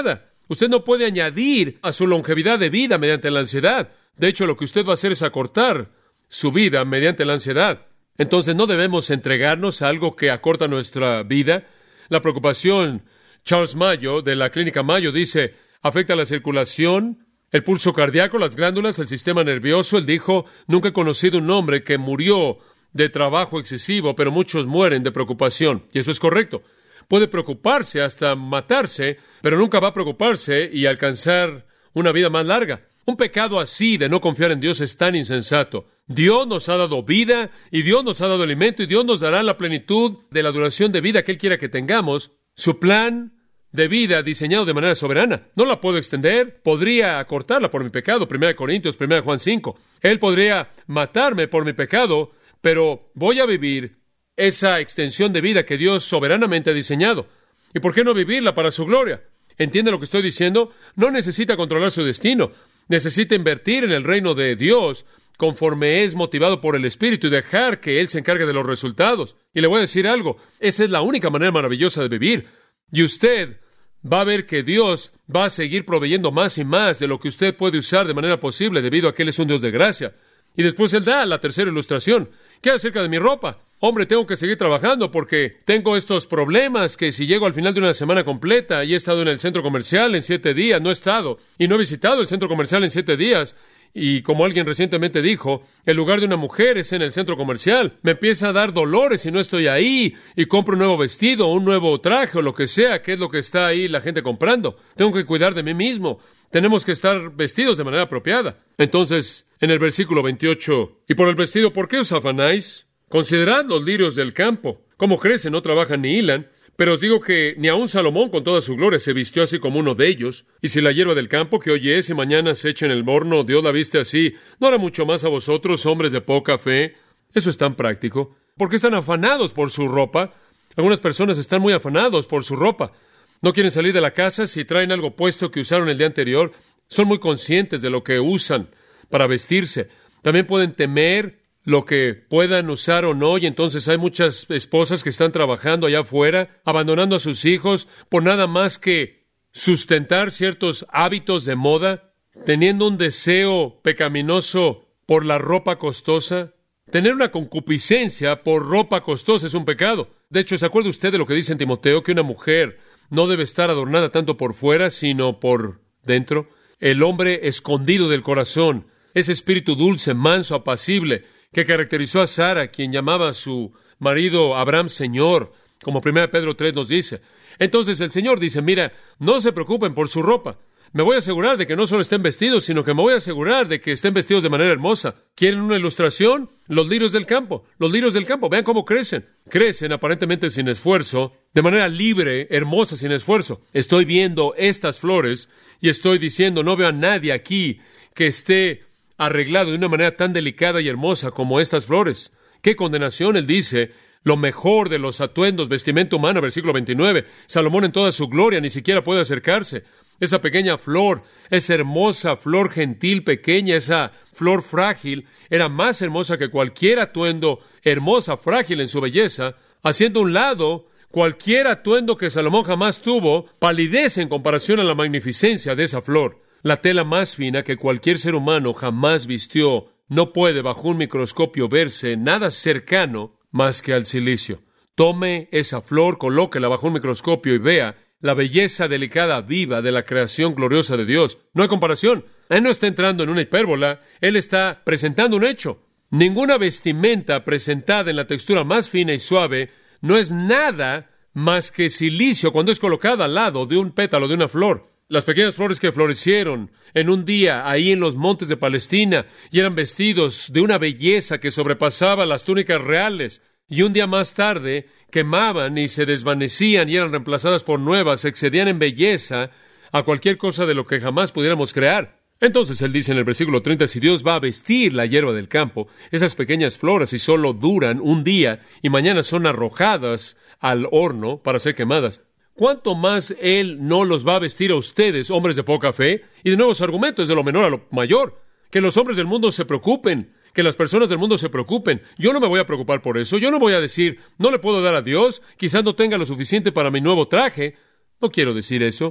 Speaker 2: Usted no puede añadir a su longevidad de vida mediante la ansiedad. De hecho, lo que usted va a hacer es acortar su vida mediante la ansiedad. Entonces, no debemos entregarnos a algo que acorta nuestra vida. La preocupación, Charles Mayo, de la Clínica Mayo, dice, afecta la circulación, el pulso cardíaco, las glándulas, el sistema nervioso. Él dijo, nunca he conocido un hombre que murió de trabajo excesivo, pero muchos mueren de preocupación. Y eso es correcto. Puede preocuparse hasta matarse, pero nunca va a preocuparse y alcanzar una vida más larga. Un pecado así de no confiar en Dios es tan insensato. Dios nos ha dado vida, y Dios nos ha dado alimento, y Dios nos dará la plenitud de la duración de vida que Él quiera que tengamos. Su plan de vida diseñado de manera soberana. No la puedo extender, podría acortarla por mi pecado, primera Corintios, primera Juan cinco. Él podría matarme por mi pecado, pero voy a vivir esa extensión de vida que Dios soberanamente ha diseñado. ¿Y por qué no vivirla para su gloria? ¿Entiende lo que estoy diciendo? No necesita controlar su destino. Necesita invertir en el reino de Dios conforme es motivado por el Espíritu y dejar que Él se encargue de los resultados. Y le voy a decir algo, esa es la única manera maravillosa de vivir. Y usted va a ver que Dios va a seguir proveyendo más y más de lo que usted puede usar de manera posible debido a que Él es un Dios de gracia. Y después Él da la tercera ilustración. ¿Qué acerca de mi ropa? Hombre, tengo que seguir trabajando porque tengo estos problemas que si llego al final de una semana completa y he estado en el centro comercial en siete días, no he estado, y no he visitado el centro comercial en siete días, y como alguien recientemente dijo, el lugar de una mujer es en el centro comercial. Me empieza a dar dolores si no estoy ahí, y compro un nuevo vestido, un nuevo traje o lo que sea, que es lo que está ahí la gente comprando. Tengo que cuidar de mí mismo. Tenemos que estar vestidos de manera apropiada. Entonces, en el versículo veintiocho, y por el vestido, ¿por qué os afanáis? Considerad los lirios del campo, cómo crecen, no trabajan ni hilan, pero os digo que ni aun Salomón con toda su gloria se vistió así como uno de ellos. Y si la hierba del campo, que hoy es y mañana se echa en el horno, Dios la viste así, ¿no hará mucho más a vosotros, hombres de poca fe? Eso es tan práctico. ¿Por qué están afanados por su ropa? Algunas personas están muy afanados por su ropa. No quieren salir de la casa si traen algo puesto que usaron el día anterior. Son muy conscientes de lo que usan para vestirse. También pueden temer lo que puedan usar o no, y entonces hay muchas esposas que están trabajando allá afuera, abandonando a sus hijos por nada más que sustentar ciertos hábitos de moda, teniendo un deseo pecaminoso por la ropa costosa. Tener una concupiscencia por ropa costosa es un pecado. De hecho, ¿se acuerda usted de lo que dice en Timoteo? Que una mujer no debe estar adornada tanto por fuera, sino por dentro. El hombre escondido del corazón, ese espíritu dulce, manso, apacible, que caracterizó a Sara, quien llamaba a su marido Abraham Señor, como primera Pedro tres nos dice. Entonces el Señor dice, mira, no se preocupen por su ropa. Me voy a asegurar de que no solo estén vestidos, sino que me voy a asegurar de que estén vestidos de manera hermosa. ¿Quieren una ilustración? Los lirios del campo. Los lirios del campo, vean cómo crecen. Crecen aparentemente sin esfuerzo, de manera libre, hermosa, sin esfuerzo. Estoy viendo estas flores y estoy diciendo, no veo a nadie aquí que esté arreglado de una manera tan delicada y hermosa como estas flores. ¡Qué condenación! Él dice, lo mejor de los atuendos, vestimenta humana, versículo veintinueve. Salomón en toda su gloria ni siquiera puede acercarse. Esa pequeña flor, esa hermosa flor gentil pequeña, esa flor frágil, era más hermosa que cualquier atuendo hermosa, frágil en su belleza, haciendo a un lado cualquier atuendo que Salomón jamás tuvo, palidece en comparación a la magnificencia de esa flor. La tela más fina que cualquier ser humano jamás vistió no puede bajo un microscopio verse nada cercano más que al silicio. Tome esa flor, colóquela bajo un microscopio y vea la belleza delicada, viva de la creación gloriosa de Dios. No hay comparación. Él no está entrando en una hipérbola, Él está presentando un hecho. Ninguna vestimenta presentada en la textura más fina y suave no es nada más que silicio cuando es colocada al lado de un pétalo de una flor. Las pequeñas flores que florecieron en un día ahí en los montes de Palestina y eran vestidos de una belleza que sobrepasaba las túnicas reales, y un día más tarde quemaban y se desvanecían y eran reemplazadas por nuevas, excedían en belleza a cualquier cosa de lo que jamás pudiéramos crear. Entonces él dice en el versículo treinta, si Dios va a vestir la hierba del campo, esas pequeñas flores, y solo duran un día y mañana son arrojadas al horno para ser quemadas, ¿cuánto más Él no los va a vestir a ustedes, hombres de poca fe? Y de nuevo su argumento es de lo menor a lo mayor. Que los hombres del mundo se preocupen, que las personas del mundo se preocupen. Yo no me voy a preocupar por eso. Yo no voy a decir, no le puedo dar a Dios, quizás no tenga lo suficiente para mi nuevo traje. No quiero decir eso.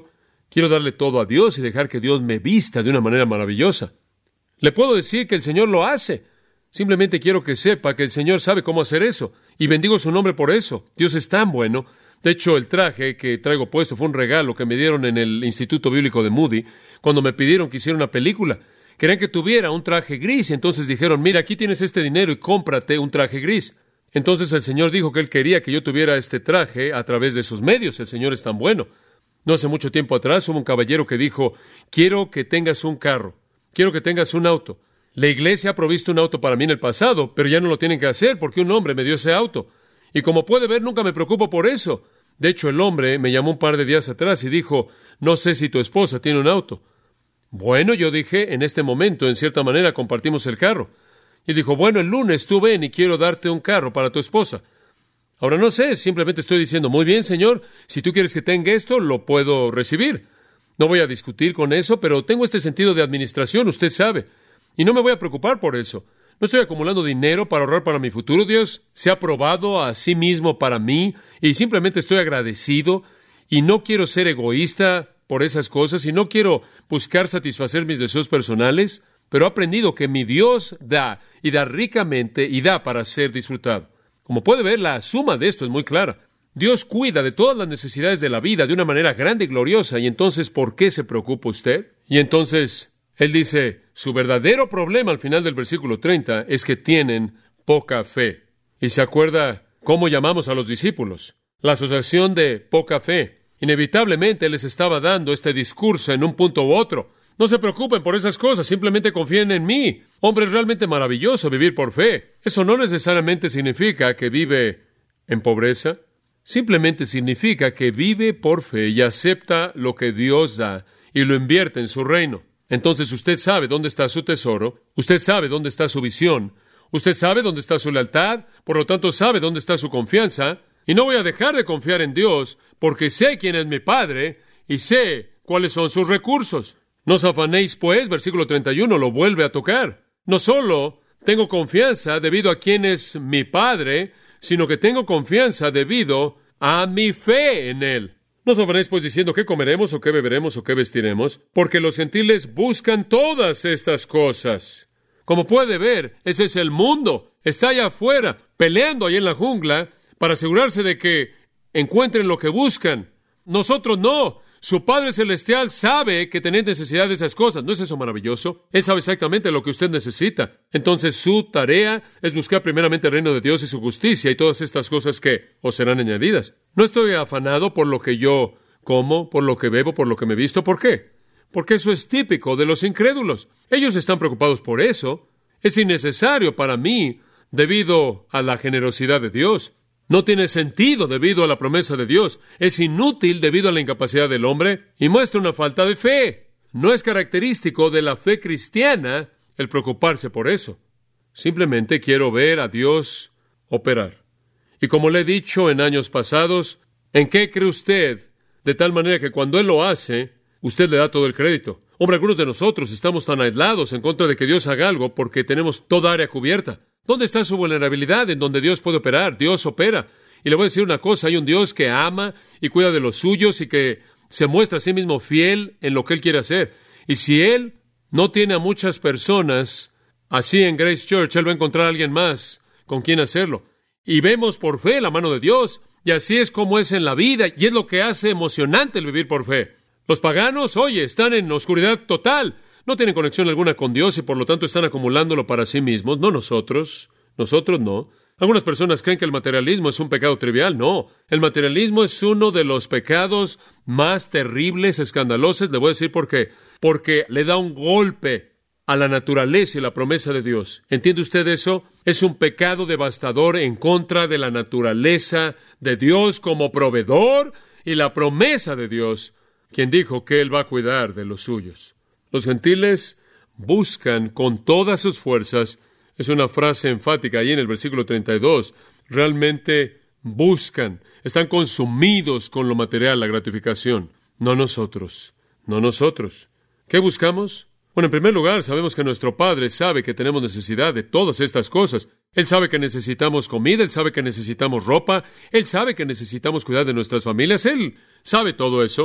Speaker 2: Quiero darle todo a Dios y dejar que Dios me vista de una manera maravillosa. Le puedo decir que el Señor lo hace. Simplemente quiero que sepa que el Señor sabe cómo hacer eso. Y bendigo su nombre por eso. Dios es tan bueno. De hecho, el traje que traigo puesto fue un regalo que me dieron en el Instituto Bíblico de Moody cuando me pidieron que hiciera una película. Querían que tuviera un traje gris, y entonces dijeron, mira, aquí tienes este dinero y cómprate un traje gris. Entonces el Señor dijo que Él quería que yo tuviera este traje a través de esos medios. El Señor es tan bueno. No hace mucho tiempo atrás hubo un caballero que dijo, quiero que tengas un carro, quiero que tengas un auto. La iglesia ha provisto un auto para mí en el pasado, pero ya no lo tienen que hacer porque un hombre me dio ese auto. Y como puede ver, nunca me preocupo por eso. De hecho, el hombre me llamó un par de días atrás y dijo, no sé si tu esposa tiene un auto. Bueno, yo dije, en este momento, en cierta manera, compartimos el carro. Y dijo, bueno, el lunes tú ven y quiero darte un carro para tu esposa. Ahora no sé, simplemente estoy diciendo, muy bien, Señor, si tú quieres que tenga esto, lo puedo recibir. No voy a discutir con eso, pero tengo este sentido de administración, usted sabe. Y no me voy a preocupar por eso. No estoy acumulando dinero para ahorrar para mi futuro. Dios se ha probado a sí mismo para mí y simplemente estoy agradecido y no quiero ser egoísta por esas cosas y no quiero buscar satisfacer mis deseos personales, pero he aprendido que mi Dios da y da ricamente y da para ser disfrutado. Como puede ver, la suma de esto es muy clara. Dios cuida de todas las necesidades de la vida de una manera grande y gloriosa, y entonces, ¿por qué se preocupa usted? Y entonces, Él dice, su verdadero problema al final del versículo treinta es que tienen poca fe. ¿Y se acuerda cómo llamamos a los discípulos? La asociación de poca fe. Inevitablemente Él les estaba dando este discurso en un punto u otro. No se preocupen por esas cosas, simplemente confíen en mí. Hombre, es realmente maravilloso vivir por fe. Eso no necesariamente significa que vive en pobreza. Simplemente significa que vive por fe y acepta lo que Dios da y lo invierte en su reino. Entonces usted sabe dónde está su tesoro, usted sabe dónde está su visión, usted sabe dónde está su lealtad, por lo tanto sabe dónde está su confianza, y no voy a dejar de confiar en Dios, porque sé quién es mi Padre, y sé cuáles son sus recursos. No os afanéis, pues, versículo treinta y uno, lo vuelve a tocar. No solo tengo confianza debido a quién es mi Padre, sino que tengo confianza debido a mi fe en Él. No os afanéis, pues, diciendo qué comeremos, o qué beberemos, o qué vestiremos, porque los gentiles buscan todas estas cosas. Como puede ver, ese es el mundo. Está allá afuera, peleando ahí en la jungla, para asegurarse de que encuentren lo que buscan. Nosotros no. Su Padre Celestial sabe que tenéis necesidad de esas cosas. ¿No es eso maravilloso? Él sabe exactamente lo que usted necesita. Entonces su tarea es buscar primeramente el reino de Dios y su justicia y todas estas cosas que os serán añadidas. No estoy afanado por lo que yo como, por lo que bebo, por lo que me visto. ¿Por qué? Porque eso es típico de los incrédulos. Ellos están preocupados por eso. Es innecesario para mí debido a la generosidad de Dios. No tiene sentido debido a la promesa de Dios. Es inútil debido a la incapacidad del hombre y muestra una falta de fe. No es característico de la fe cristiana el preocuparse por eso. Simplemente quiero ver a Dios operar. Y como le he dicho en años pasados, ¿en qué cree usted? De tal manera que cuando Él lo hace, usted le da todo el crédito. Hombre, algunos de nosotros estamos tan aislados en contra de que Dios haga algo porque tenemos toda área cubierta. ¿Dónde está su vulnerabilidad en donde Dios puede operar? Dios opera. Y le voy a decir una cosa, hay un Dios que ama y cuida de los suyos y que se muestra a sí mismo fiel en lo que Él quiere hacer. Y si Él no tiene a muchas personas así en Grace Church, Él va a encontrar a alguien más con quien hacerlo. Y vemos por fe la mano de Dios, y así es como es en la vida, y es lo que hace emocionante el vivir por fe. Los paganos, oye, están en oscuridad total. No tienen conexión alguna con Dios y por lo tanto están acumulándolo para sí mismos, no nosotros. Nosotros no. Algunas personas creen que el materialismo es un pecado trivial. No, el materialismo es uno de los pecados más terribles, escandalosos. Le voy a decir por qué. Porque le da un golpe a la naturaleza y la promesa de Dios. ¿Entiende usted eso? Es un pecado devastador en contra de la naturaleza de Dios como proveedor y la promesa de Dios, quien dijo que Él va a cuidar de los suyos. Los gentiles buscan con todas sus fuerzas, es una frase enfática ahí en el versículo treinta y dos, realmente buscan, están consumidos con lo material, la gratificación. No nosotros, no nosotros. ¿Qué buscamos? Bueno, en primer lugar, sabemos que nuestro Padre sabe que tenemos necesidad de todas estas cosas. Él sabe que necesitamos comida, Él sabe que necesitamos ropa, Él sabe que necesitamos cuidar de nuestras familias, Él sabe todo eso.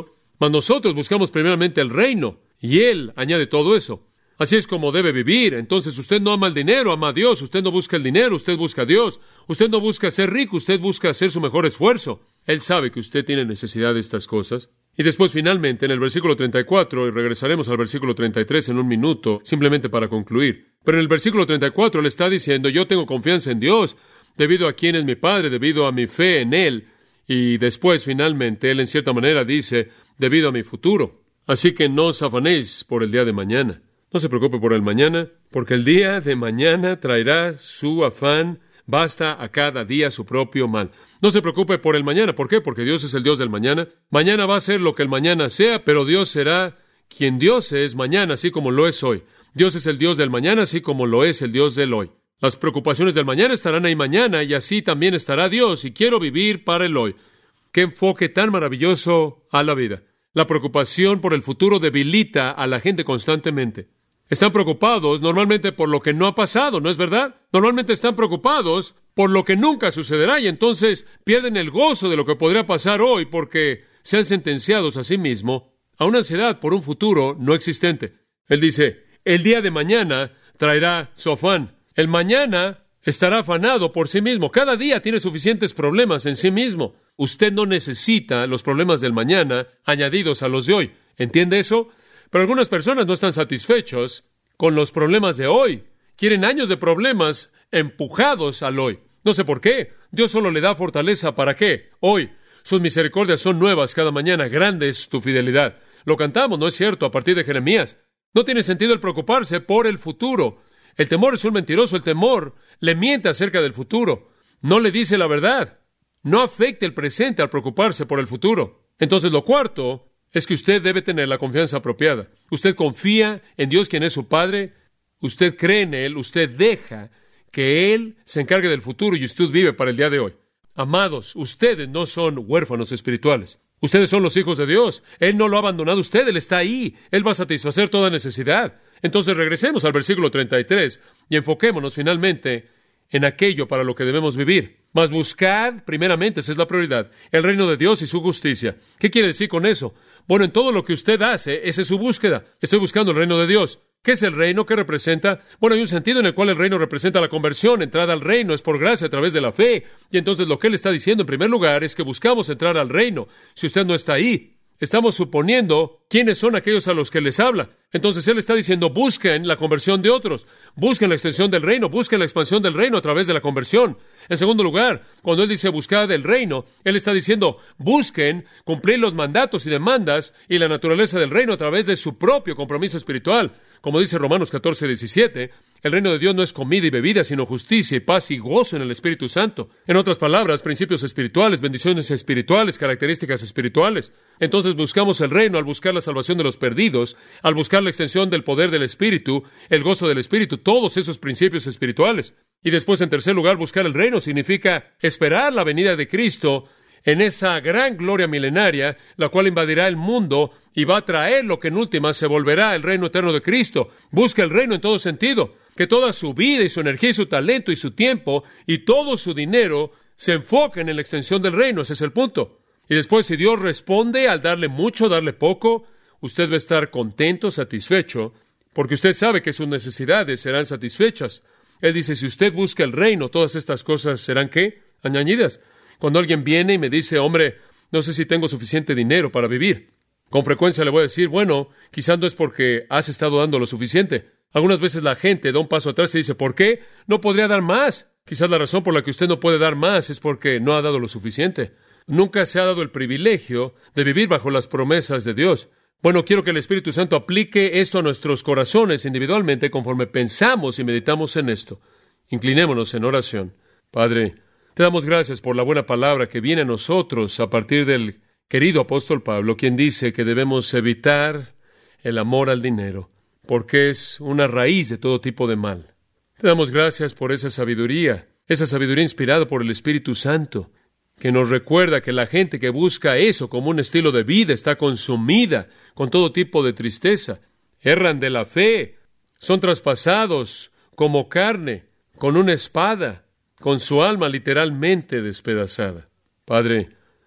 Speaker 2: Mas nosotros buscamos primeramente el reino, y Él añade todo eso. Así es como debe vivir. Entonces usted no ama el dinero, ama a Dios. Usted no busca el dinero, usted busca a Dios. Usted no busca ser rico, usted busca hacer su mejor esfuerzo. Él sabe que usted tiene necesidad de estas cosas. Y después, finalmente, en el versículo treinta y cuatro, y regresaremos al versículo treinta y tres en un minuto, simplemente para concluir. Pero en el versículo treinta y cuatro Él está diciendo, yo tengo confianza en Dios, debido a quién es mi Padre, debido a mi fe en Él. Y después, finalmente, Él en cierta manera dice, debido a mi futuro. Así que no os afanéis por el día de mañana. No se preocupe por el mañana, porque el día de mañana traerá su afán. Basta a cada día su propio mal. No se preocupe por el mañana. ¿Por qué? Porque Dios es el Dios del mañana. Mañana va a ser lo que el mañana sea, pero Dios será quien Dios es mañana, así como lo es hoy. Dios es el Dios del mañana, así como lo es el Dios del hoy. Las preocupaciones del mañana estarán ahí mañana, y así también estará Dios, y quiero vivir para el hoy. ¡Qué enfoque tan maravilloso a la vida! La preocupación por el futuro debilita a la gente constantemente. Están preocupados normalmente por lo que no ha pasado, ¿no es verdad? Normalmente están preocupados por lo que nunca sucederá y entonces pierden el gozo de lo que podría pasar hoy porque se han sentenciado a sí mismos a una ansiedad por un futuro no existente. Él dice, el día de mañana traerá su afán. El mañana estará afanado por sí mismo. Cada día tiene suficientes problemas en sí mismo. Usted no necesita los problemas del mañana añadidos a los de hoy. ¿Entiende eso? Pero algunas personas no están satisfechos con los problemas de hoy. Quieren años de problemas empujados al hoy. No sé por qué. Dios solo le da fortaleza. ¿Para qué? Hoy. Sus misericordias son nuevas cada mañana. Grande es tu fidelidad. Lo cantamos, ¿no es cierto? A partir de Jeremías. No tiene sentido el preocuparse por el futuro. El temor es un mentiroso. El temor le miente acerca del futuro. No le dice la verdad. No afecte el presente al preocuparse por el futuro. Entonces, lo cuarto es que usted debe tener la confianza apropiada. Usted confía en Dios, quien es su Padre. Usted cree en Él. Usted deja que Él se encargue del futuro y usted vive para el día de hoy. Amados, ustedes no son huérfanos espirituales. Ustedes son los hijos de Dios. Él no lo ha abandonado a usted. Él está ahí. Él va a satisfacer toda necesidad. Entonces regresemos al versículo treinta y tres y enfoquémonos finalmente en aquello para lo que debemos vivir. Mas buscad, primeramente, esa es la prioridad, el reino de Dios y su justicia. ¿Qué quiere decir con eso? Bueno, en todo lo que usted hace, esa es su búsqueda. Estoy buscando el reino de Dios. ¿Qué es el reino? ¿Qué representa? Bueno, hay un sentido en el cual el reino representa la conversión. Entrada al reino es por gracia a través de la fe. Y entonces lo que él está diciendo en primer lugar es que buscamos entrar al reino. Si usted no está ahí, estamos suponiendo quiénes son aquellos a los que les habla. Entonces él está diciendo, busquen la conversión de otros, busquen la extensión del reino, busquen la expansión del reino a través de la conversión. En segundo lugar, cuando él dice buscad el reino, él está diciendo, busquen cumplir los mandatos y demandas y la naturaleza del reino a través de su propio compromiso espiritual. Como dice Romanos catorce, diecisiete, el reino de Dios no es comida y bebida, sino justicia y paz y gozo en el Espíritu Santo. En otras palabras, principios espirituales, bendiciones espirituales, características espirituales. Entonces buscamos el reino al buscar la salvación de los perdidos, al buscar la extensión del poder del Espíritu, el gozo del Espíritu, todos esos principios espirituales. Y después, en tercer lugar, buscar el reino significa esperar la venida de Cristo en esa gran gloria milenaria, la cual invadirá el mundo y va a traer lo que en última se volverá el reino eterno de Cristo. Busca el reino en todo sentido, que toda su vida y su energía y su talento y su tiempo y todo su dinero se enfoquen en la extensión del reino. Ese es el punto. Y después, si Dios responde al darle mucho, darle poco, usted va a estar contento, satisfecho, porque usted sabe que sus necesidades serán satisfechas. Él dice, si usted busca el reino, todas estas cosas serán, ¿qué? Añadidas. Cuando alguien viene y me dice, hombre, no sé si tengo suficiente dinero para vivir, con frecuencia le voy a decir, bueno, quizás no es porque has estado dando lo suficiente. Algunas veces la gente da un paso atrás y dice, ¿por qué? No podría dar más. Quizás la razón por la que usted no puede dar más es porque no ha dado lo suficiente. Nunca se ha dado el privilegio de vivir bajo las promesas de Dios. Bueno, quiero que el Espíritu Santo aplique esto a nuestros corazones individualmente conforme pensamos y meditamos en esto. Inclinémonos en oración. Padre, te damos gracias por la buena palabra que viene a nosotros a partir del querido apóstol Pablo, quien dice que debemos evitar el amor al dinero, porque es una raíz de todo tipo de mal. Te damos gracias por esa sabiduría, esa sabiduría inspirada por el Espíritu Santo, que nos recuerda que la gente que busca eso como un estilo de vida está consumida con todo tipo de tristeza. Erran de la fe, son traspasados como carne, con una espada, con su alma literalmente despedazada. Padre,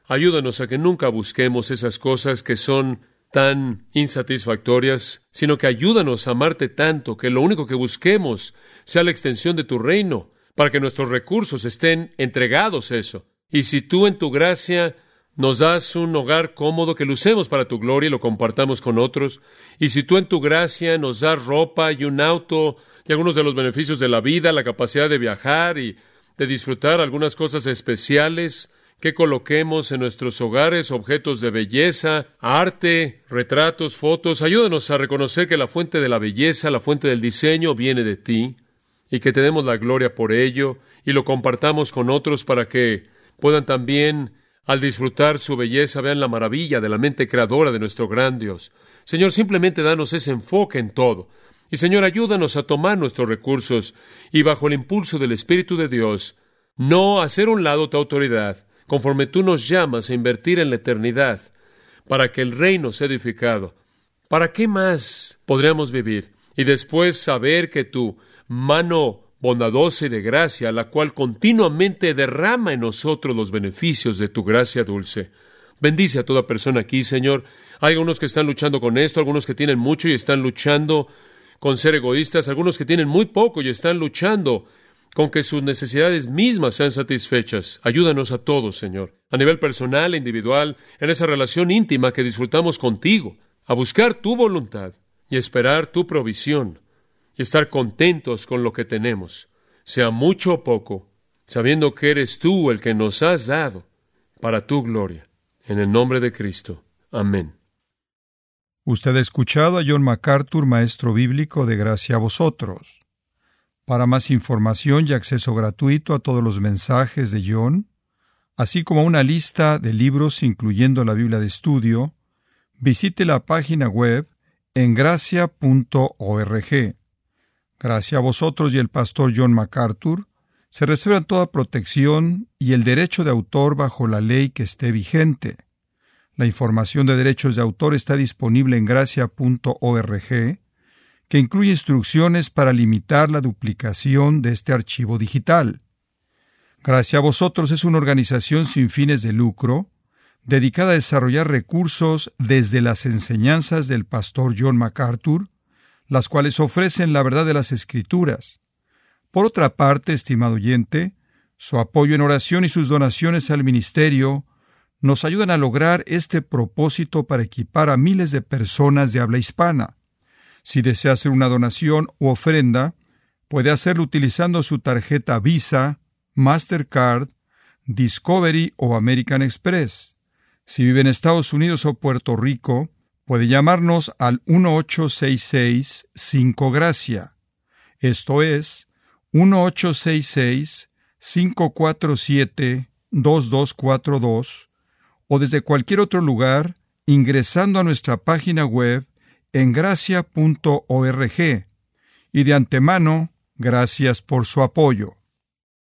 Speaker 2: ayúdanos a que nunca busquemos esas cosas que son tan insatisfactorias, sino que ayúdanos a amarte tanto que lo único que busquemos sea la extensión de tu reino, para que nuestros recursos estén entregados a eso. Y si tú en tu gracia nos das un hogar cómodo que lo usemos para tu gloria y lo compartamos con otros, y si tú en tu gracia nos das ropa y un auto y algunos de los beneficios de la vida, la capacidad de viajar y de disfrutar algunas cosas especiales que coloquemos en nuestros hogares, objetos de belleza, arte, retratos, fotos, ayúdanos a reconocer que la fuente de la belleza, la fuente del diseño viene de ti, y que te demos la gloria por ello, y lo compartamos con otros para que puedan también, al disfrutar su belleza, vean la maravilla de la mente creadora de nuestro gran Dios. Señor, simplemente danos ese enfoque en todo. Y Señor, ayúdanos a tomar nuestros recursos y bajo el impulso del Espíritu de Dios, no hacer a un lado tu autoridad, conforme tú nos llamas a invertir en la eternidad, para que el reino sea edificado. ¿Para qué más podríamos vivir? Y después saber que tu mano bondadosa y de gracia, la cual continuamente derrama en nosotros los beneficios de tu gracia dulce. Bendice a toda persona aquí, Señor. Hay algunos que están luchando con esto, algunos que tienen mucho y están luchando con ser egoístas, algunos que tienen muy poco y están luchando con que sus necesidades mismas sean satisfechas. Ayúdanos a todos, Señor, a nivel personal e individual, en esa relación íntima que disfrutamos contigo, a buscar tu voluntad y esperar tu provisión y estar contentos con lo que tenemos, sea mucho o poco, sabiendo que eres tú el que nos has dado para tu gloria. En el nombre de Cristo. Amén.
Speaker 1: Usted ha escuchado a John MacArthur, maestro bíblico de Gracia a Vosotros. Para más información y acceso gratuito a todos los mensajes de John, así como una lista de libros incluyendo la Biblia de estudio, visite la página web en gracia punto org. Gracia a Vosotros y el pastor John MacArthur se reservan toda protección y el derecho de autor bajo la ley que esté vigente. La información de derechos de autor está disponible en gracia punto org, que incluye instrucciones para limitar la duplicación de este archivo digital. Gracia a Vosotros es una organización sin fines de lucro, dedicada a desarrollar recursos desde las enseñanzas del pastor John MacArthur, las cuales ofrecen la verdad de las Escrituras. Por otra parte, estimado oyente, su apoyo en oración y sus donaciones al ministerio nos ayudan a lograr este propósito para equipar a miles de personas de habla hispana. Si desea hacer una donación u ofrenda, puede hacerlo utilizando su tarjeta Visa, Mastercard, Discovery o American Express. Si vive en Estados Unidos o Puerto Rico, puede llamarnos al uno ocho seis seis cinco Gracia. Esto es uno ocho seis seis cinco cuatro siete dos dos cuatro dos, o desde cualquier otro lugar ingresando a nuestra página web en gracia punto org. Y de antemano, gracias por su apoyo.